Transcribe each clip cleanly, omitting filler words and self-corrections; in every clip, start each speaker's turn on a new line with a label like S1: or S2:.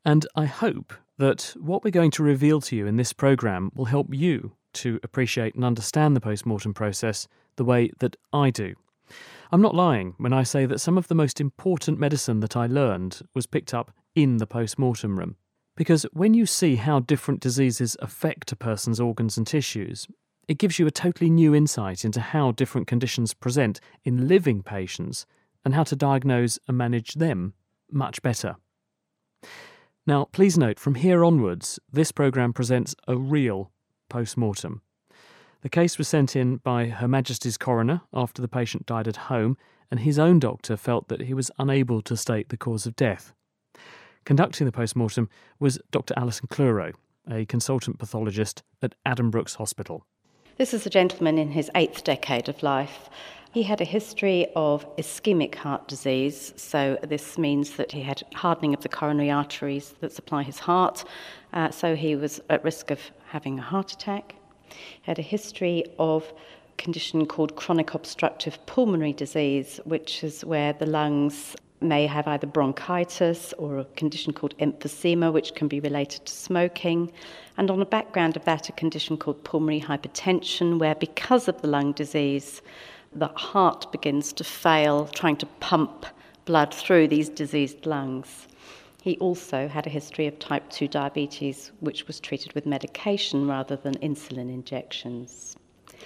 S1: And I hope that what we're going to reveal to you in this programme will help you to appreciate and understand the post-mortem process the way that I do. I'm not lying when I say that some of the most important medicine that I learned was picked up in the post-mortem room. Because when you see how different diseases affect a person's organs and tissues, it gives you a totally new insight into how different conditions present in living patients and how to diagnose and manage them much better. Now, please note, from here onwards, this programme presents a real post-mortem. The case was sent in by Her Majesty's coroner after the patient died at home, and his own doctor felt that he was unable to state the cause of death. Conducting the post-mortem was Dr. Alison Clureau, a consultant pathologist at Addenbrooke's Hospital.
S2: This is a gentleman in his 8th decade of life. He had a history of ischemic heart disease, so this means that he had hardening of the coronary arteries that supply his heart, so he was at risk of having a heart attack. He had a history of a condition called chronic obstructive pulmonary disease, which is where the lungs may have either bronchitis or a condition called emphysema, which can be related to smoking. And on the background of that, a condition called pulmonary hypertension, where because of the lung disease, the heart begins to fail, trying to pump blood through these diseased lungs. He also had a history of type 2 diabetes, which was treated with medication rather than insulin injections.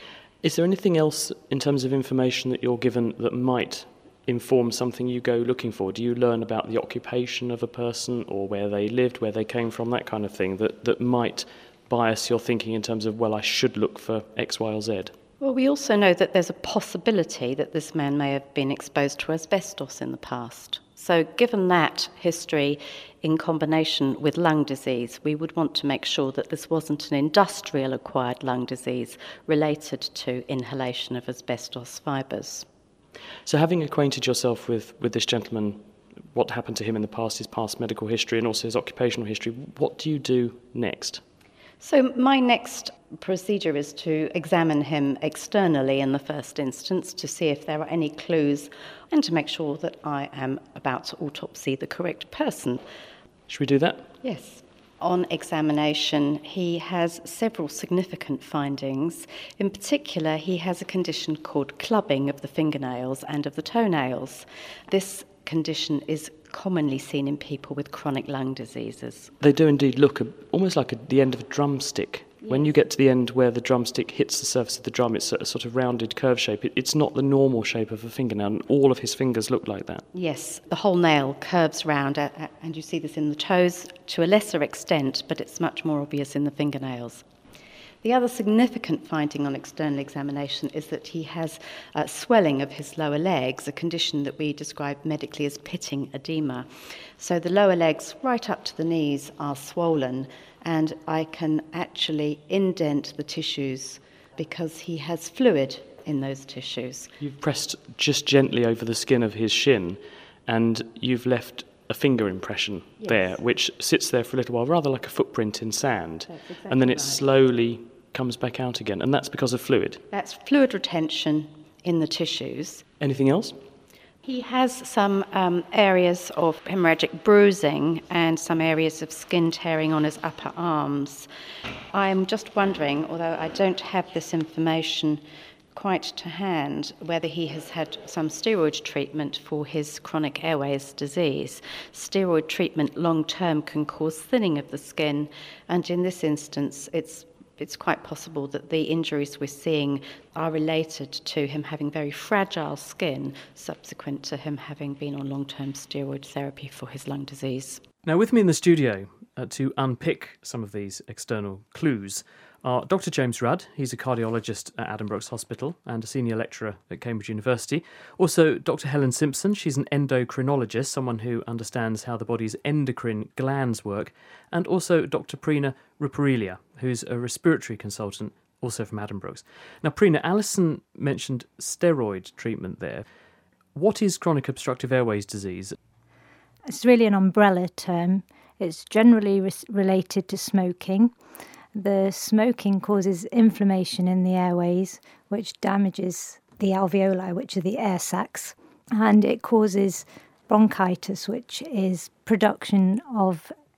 S3: Is there anything else in terms of information that you're given that might inform something you go looking for? Do you learn about the occupation of a person or where they lived, where they came from, that kind of thing, that might bias your thinking in terms of, well, I should look for X, Y, or Z?
S2: Well, we also know that there's a possibility that this man may have been exposed to asbestos in the past. So given that history in combination with lung disease, we would want to make sure that this wasn't an industrial-acquired lung disease related to inhalation of asbestos fibres.
S3: So having acquainted yourself with this gentleman, what happened to him in the past, his past medical history and also his occupational history, what do you do next?
S2: So my next procedure is to examine him externally in the first instance to see if there are any clues and to make sure that I am about to autopsy the correct person.
S3: Should we do that?
S2: Yes. On examination, he has several significant findings. In particular, he has a condition called clubbing of the fingernails and of the toenails. This condition is commonly seen in people with chronic lung diseases.
S3: They do indeed look almost like the end of a drumstick. Yes. When you get to the end where the drumstick hits the surface of the drum, it's a sort of rounded curve shape. It's not the normal shape of a fingernail, and all of his fingers look like that.
S2: Yes, the whole nail curves round, and you see this in the toes to a lesser extent, but it's much more obvious in the fingernails. The other significant finding on external examination is that he has swelling of his lower legs, a condition that we describe medically as pitting edema. So the lower legs right up to the knees are swollen, and I can actually indent the tissues because he has fluid in those tissues.
S3: You've pressed just gently over the skin of his shin, and you've left a finger impression there, which sits there for a little while, rather like a footprint in sand.
S2: That's exactly
S3: and then it
S2: right.
S3: Slowly comes back out again, and that's because of fluid.
S2: That's fluid retention in the tissues.
S3: Anything else?
S2: He has some areas of hemorrhagic bruising and some areas of skin tearing on his upper arms. I'm just wondering, although I don't have this information quite to hand, whether he has had some steroid treatment for his chronic airways disease. Steroid treatment long-term can cause thinning of the skin, and in this instance it's quite possible that the injuries we're seeing are related to him having very fragile skin subsequent to him having been on long-term steroid therapy for his lung disease.
S1: Now, with me in the studio to unpick some of these external clues are Dr. James Rudd. He's a cardiologist at Addenbrooke's Hospital and a senior lecturer at Cambridge University. Also, Dr. Helen Simpson. She's an endocrinologist, someone who understands how the body's endocrine glands work. And also Dr. Preena Ruparelia, who's a respiratory consultant, also from Addenbrooke's. Now, Preena, Alison mentioned steroid treatment there. What is chronic obstructive airways disease?
S4: It's really an umbrella term. It's generally related to smoking. The smoking causes inflammation in the airways, which damages the alveoli, which are the air sacs, and it causes bronchitis, which is production of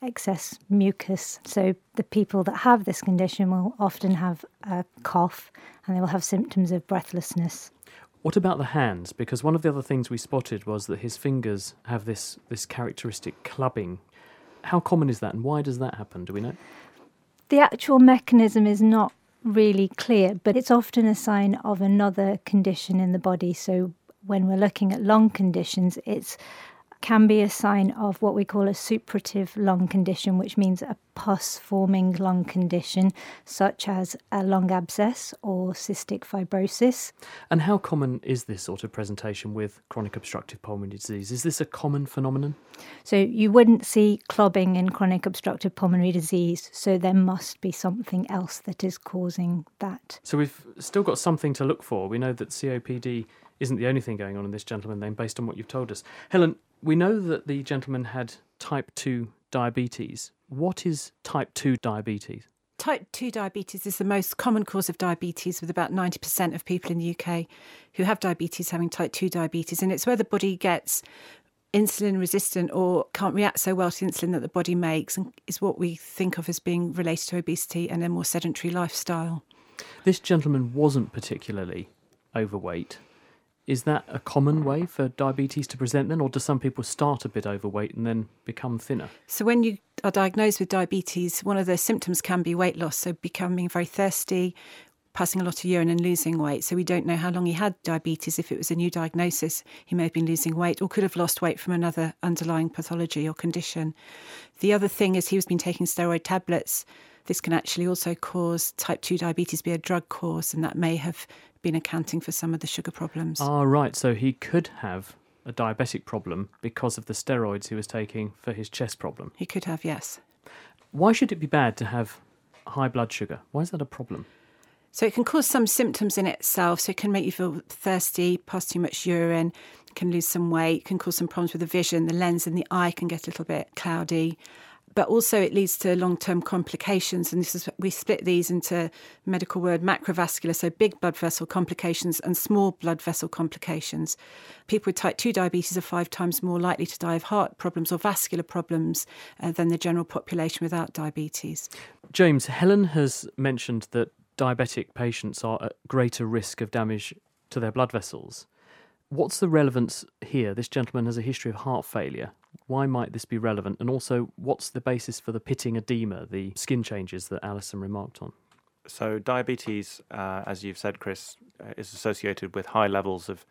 S4: excess mucus. So the people that have this condition will often have a cough and they will have symptoms of breathlessness.
S1: What about the hands? Because one of the other things we spotted was that his fingers have this characteristic clubbing. How common is that and why does that happen? Do we know?
S4: The actual mechanism is not really clear, but it's often a sign of another condition in the body. So when we're looking at lung conditions, it can be a sign of what we call a suppurative lung condition, which means a pus-forming lung condition, such as a lung abscess or cystic fibrosis.
S1: And how common is this sort of presentation with chronic obstructive pulmonary disease? Is this a common phenomenon?
S4: So you wouldn't see clobbing in chronic obstructive pulmonary disease, so there must be something else that is causing that.
S1: So we've still got something to look for. We know that COPD isn't the only thing going on in this gentleman then, based on what you've told us. Helen, we know that the gentleman had type 2 diabetes. What is type 2 diabetes?
S5: Type 2 diabetes is the most common cause of diabetes, with about 90% of people in the UK who have diabetes having type 2 diabetes. And it's where the body gets insulin resistant or can't react so well to the insulin that the body makes, and is what we think of as being related to obesity and a more sedentary lifestyle.
S1: This gentleman wasn't particularly overweight. Is that a common way for diabetes to present then, or do some people start a bit overweight and then become thinner?
S5: So when you are diagnosed with diabetes, one of the symptoms can be weight loss, so becoming very thirsty, passing a lot of urine and losing weight. So we don't know how long he had diabetes. If it was a new diagnosis, he may have been losing weight or could have lost weight from another underlying pathology or condition. The other thing is he was been taking steroid tablets. This can actually also cause type 2 diabetes, be a drug cause, and that may have been accounting for some of the sugar problems.
S1: Ah, right. So he could have a diabetic problem because of the steroids he was taking for his chest problem.
S5: He could have, yes.
S1: Why should it be bad to have high blood sugar? Why is that a problem?
S5: So it can cause some symptoms in itself. So it can make you feel thirsty, pass too much urine, can lose some weight, can cause some problems with the vision. The lens in the eye can get a little bit cloudy. But also it leads to long-term complications, and we split these into medical word macrovascular, so big blood vessel complications, and small blood vessel complications. People with type 2 diabetes are 5 times more likely to die of heart problems or vascular problems than the general population without diabetes.
S1: James, Helen has mentioned that diabetic patients are at greater risk of damage to their blood vessels. What's the relevance here? This gentleman has a history of heart failure. Why might this be relevant? And also, what's the basis for the pitting edema, the skin changes that Alison remarked on?
S6: So diabetes, as you've said, Chris, is associated with high levels of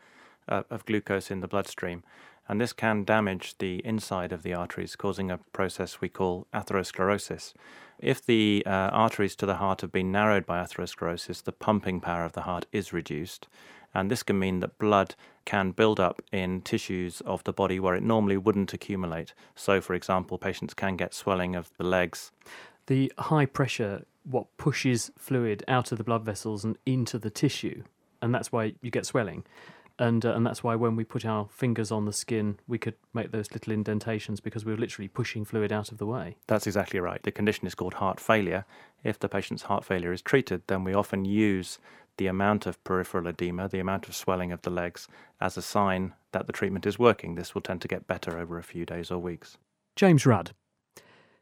S6: glucose in the bloodstream. And this can damage the inside of the arteries, causing a process we call atherosclerosis. If the arteries to the heart have been narrowed by atherosclerosis, the pumping power of the heart is reduced. And this can mean that blood can build up in tissues of the body where it normally wouldn't accumulate. So, for example, patients can get swelling of the legs.
S1: The high pressure, what pushes fluid out of the blood vessels and into the tissue, and that's why you get swelling. And that's why when we put our fingers on the skin, we could make those little indentations because we were literally pushing fluid out of the way.
S6: That's exactly right. The condition is called heart failure. If the patient's heart failure is treated, then we often use the amount of peripheral edema, the amount of swelling of the legs, as a sign that the treatment is working. This will tend to get better over a few days or weeks.
S1: James Rudd,